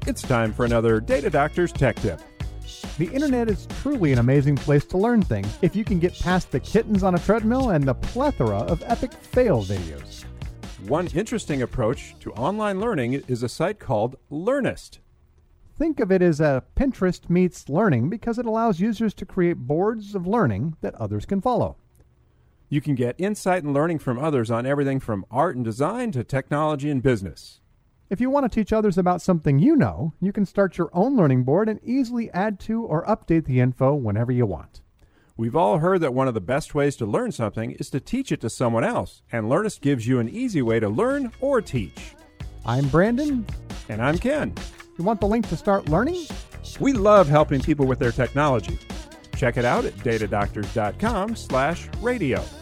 It's time for another Data Doctor's Tech Tip. The internet is truly an amazing place to learn things if you can get past the kittens on a treadmill and the plethora of epic fail videos. One interesting approach to online learning is a site called Learnist. Think of it as a Pinterest meets learning because it allows users to create boards of learning that others can follow. You can get insight and learning from others on everything from art and design to technology and business. If you want to teach others about something you know, you can start your own learning board and easily add to or update the info whenever you want. We've all heard that one of the best ways to learn something is to teach it to someone else, and Learnist gives you an easy way to learn or teach. I'm Brandon. And I'm Ken. You want the link to start learning? We love helping people with their technology. Check it out at datadoctors.com/radio.